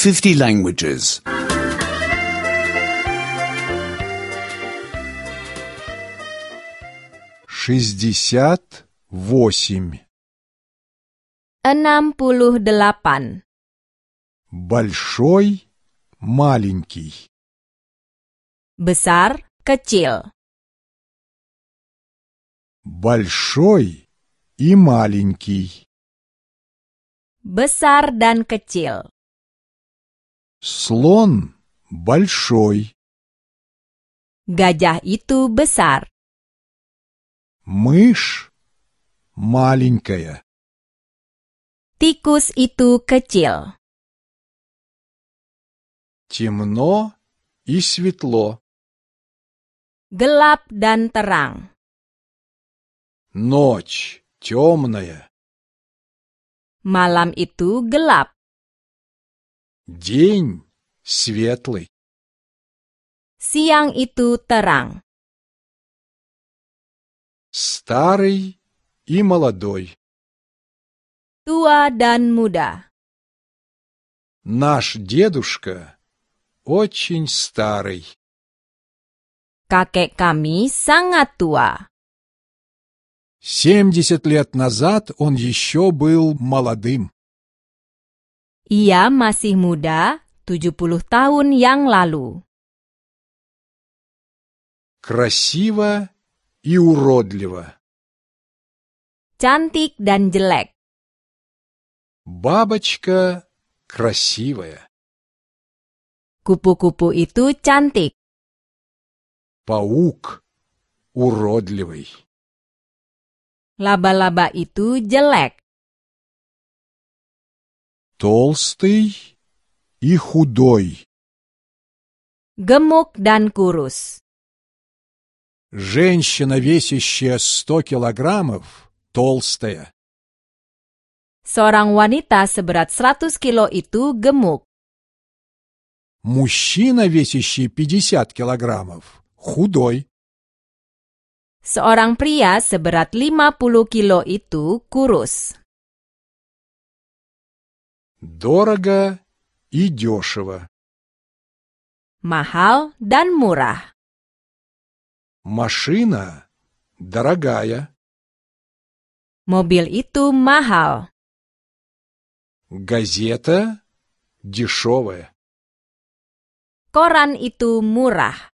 50 languages. 68. 68. Большой, маленький. Besar, kecil. Большой и маленький. Besar dan kecil. Слон большой. Gajah itu besar. Мышь маленькая. Tikus itu kecil. Темно и светло. Gelap dan terang. Ночь темная. Malam itu gelap. День светлый. Siang itu terang. Старый и молодой. Tua dan muda. Наш дедушка очень старый. Kakek kami sangat tua. 70 лет назад он еще был молодым. Ia masih muda 70 tahun yang lalu. Красиво и уродливо. Cantik dan jelek. Бабочка красивая. Kupu-kupu itu cantik. Паук уродливый. Laba-laba itu jelek. Толстый и худой. Gemuk dan kurus. Женщина, весящая 100 килограммов, толстая. Seorang wanita seberat 100 kilo itu gemuk. Мужчина, весящий 50 килограммов, худой. Seorang pria seberat 50 kilo itu kurus. Дорого и дешево. Mahal dan murah. Машина дорогая. Mobil itu mahal. Газета дешевая. Koran itu murah.